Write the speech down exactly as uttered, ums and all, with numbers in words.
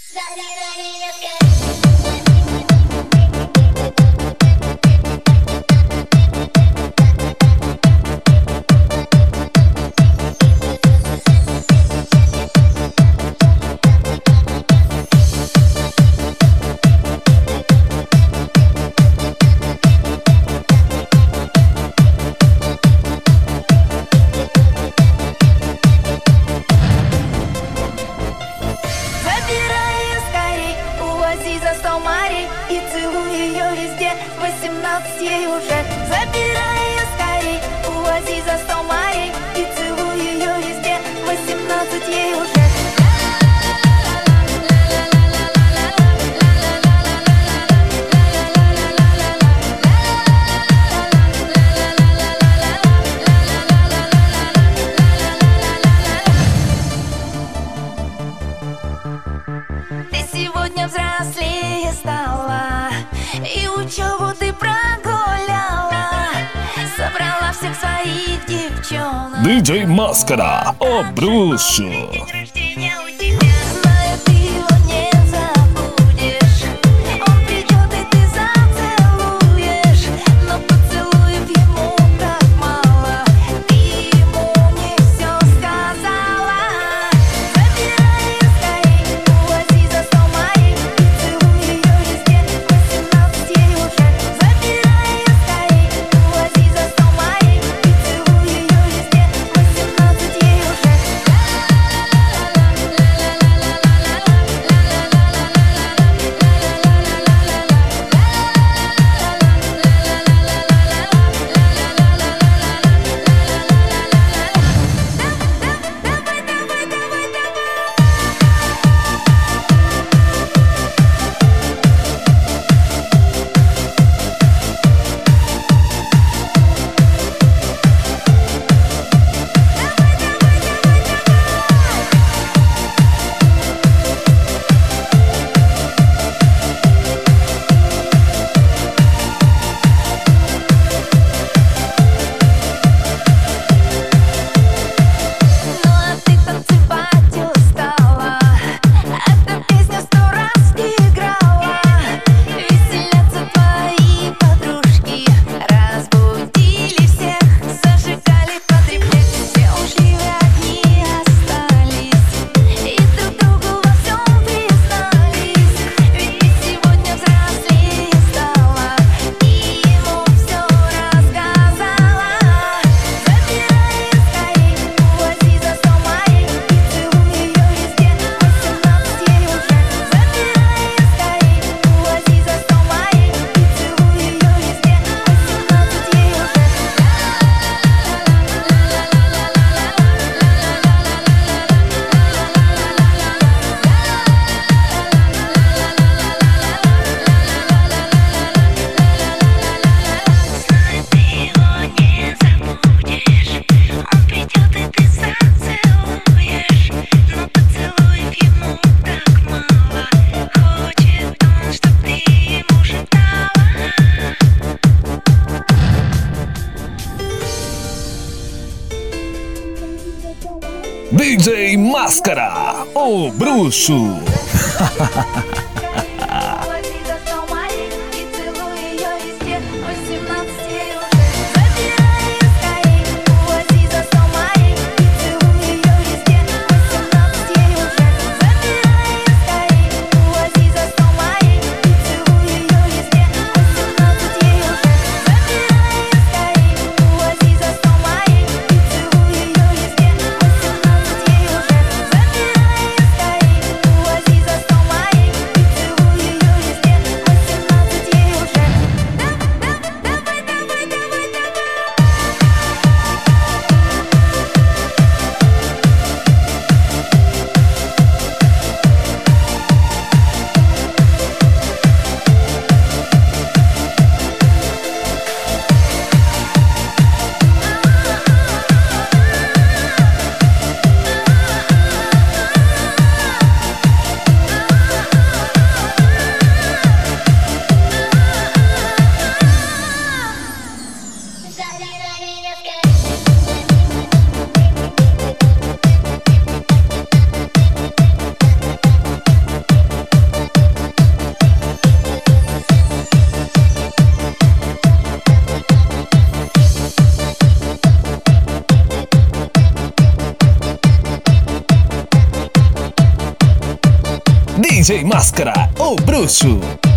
восемнадцать ей уже. Забирай ее скорей, увози за сто морей и целуй ее везде. Восемнадцать ей уже. Ты сегодня взрослее стала, и учебу ты прогуляла, собрала всех своих девчонок. диджей Маскара, о Брушу. День рождения у тебя, знаю, ты его не забудешь. Он придет и ты зацелуешь, но поцелуев ему так мало, ты ему не все сказала. Забирай ее скорей, увози за сто морей и целуй ее везде. Восемнадцать ей уже. Забирай ее скорей, увози за сто морей и целуй ее везде. Восемнадцать ей уже. Ну а ты танцевать устала, эта песня сто раз играла. Веселятся твои подружки, разбудили всех, зажигали потреблять. Все ушли в одни остались и друг другу во всем признались. Ведь ты сегодня взрослее стала и ему все рассказала. Забирай ее скорей, увози за сто морей и целуй ее везде. Восемнадцать ей уже. Забирай ее скорей, увози за сто морей и целуй ее везде. Восемнадцать ей уже. Знаю, ты его не забудешь. Он придет и ты зацелуешь, но поцелуев ему так мало, хочет он, чтоб ты ему шептала. диджей Маскара, о Брушу. Увози за сто морей и целуй ее везде. Восемнадцать ей уже. Забирай ее скорей, увози за сто морей и целуй ее везде. Восемнадцать ей уже. Забирай ее скорей, увози за сто морей и целуй ее везде. Восемнадцать ей уже. Забирай ее скорей, увози за сто морей и целуй ее везде. Восемнадцать ей уже. Забирай ее скорей, увози за сто морей и D J Máscara, o bruxo.